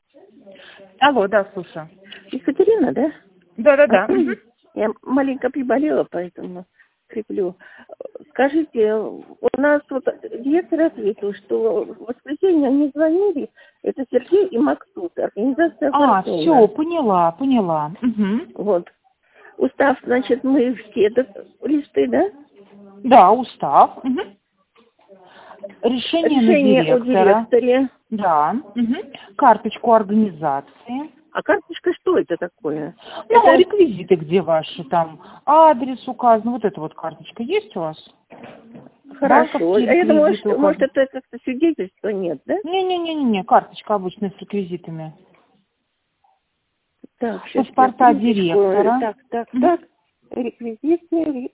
Алло, да, слушаю. Екатерина, да? Да. Я маленько приболела, поэтому креплю. Скажите, у нас вот директор ответил, что в воскресенье они звонили, это Сергей и Максут, организация «Фортуна». Все, поняла. Угу. Вот. Устав, значит, мы все листы, да? Да, устав. Угу. Решение на Решение директора. о директоре. Да. Угу. Карточку организации. А карточка что это такое? Ну, Это... реквизиты, где ваши, там, адрес указан, вот эта вот карточка есть у вас? Хорошо. А я думала, что, указаны. может, это как-то свидетельство нет, да? Не, карточка обычная с реквизитами. Так, сейчас паспорта директора. Так. Реквизиты.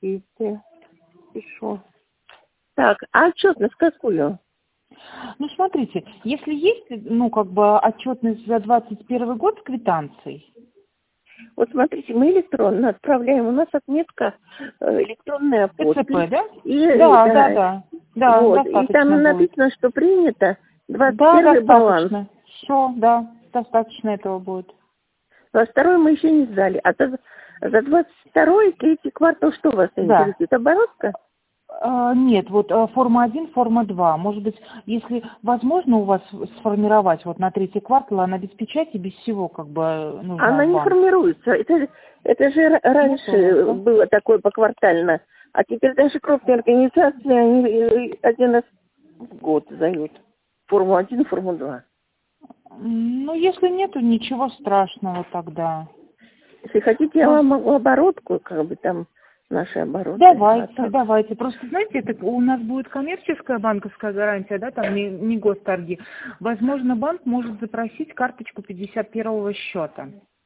Пишу. Так, а отчетность какую? Ну, смотрите, если есть, отчетность за 21 год с квитанцией. Вот смотрите, мы электронно отправляем, у нас отметка электронная подпись. ЦП, да? Да, вот. И там будет. написано, что принято 21 баланс. Все, да, достаточно этого будет. 22 мы еще не сдали. А за 22-й, третий квартал что вас интересует? Оборотка? Нет, вот форма 1, форма 2. Может быть, если возможно у вас сформировать вот на третий квартал, она без печати, без всего нужна. Она не формируется. Это же раньше было такое поквартально. А теперь даже крупные организации, они один раз в год дают. Форму 1, форму 2. Ну, если нету, ничего страшного тогда. Если хотите, я вам могу оборотку, там наши обороты. Давайте. Просто, знаете, это у нас будет коммерческая банковская гарантия, да, там не госторги. Возможно, банк может запросить карточку 51-го счета.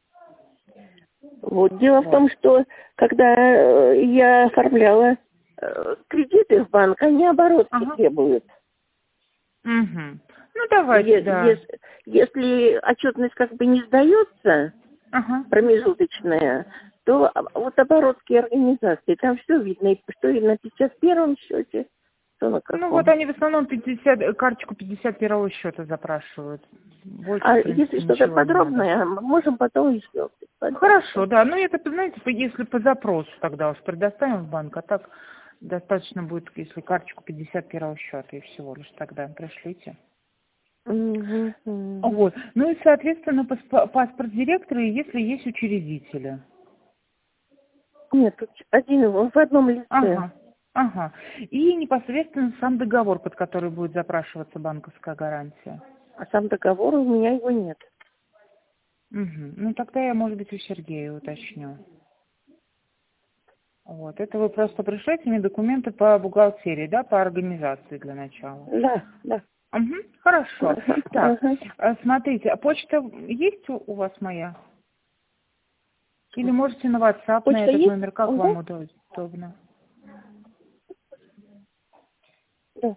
Вот. Дело в том, что когда я оформляла кредиты в банк, они оборотки требуют. Угу. Ну, давайте, Если отчетность не сдается, промежуточная, то вот оборотские организации, там все видно, и что и на 51-м счете, что на каком. Ну, вот они в основном карточку 51-го счета запрашивают. Больше, если что-то подробное, можем потом еще. Хорошо, да. Ну, это, знаете, если по запросу тогда уж предоставим в банк, а так достаточно будет, если карточку 51-го счета и всего лишь тогда пришлите. Вот. Ну и, соответственно, паспорт директора, если есть учредители. Нет, тут один в одном лице. Ага. И непосредственно сам договор, под который будет запрашиваться банковская гарантия. А сам договор, у меня его нет. Угу. Ну, тогда я, может быть, у Сергея уточню. Вот. Это вы просто пришлете мне документы по бухгалтерии, да, по организации для начала? Да. Угу. Хорошо. Так, смотрите, а почта есть у вас моя? Или можете на WhatsApp, почта на этот есть? Номер, как вам удобно? Да.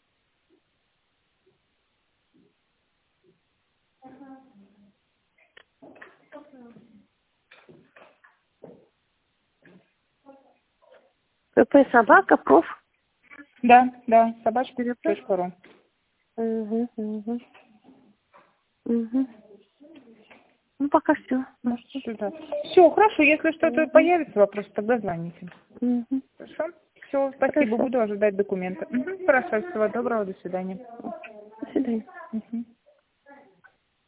ПП собака, проф. Да, собачка.ру. Ну, пока все. Все, хорошо, если что-то появится вопрос, тогда звоните. Хорошо? Все, спасибо, буду ожидать документы. Хорошо, всего доброго, до свидания. До свидания.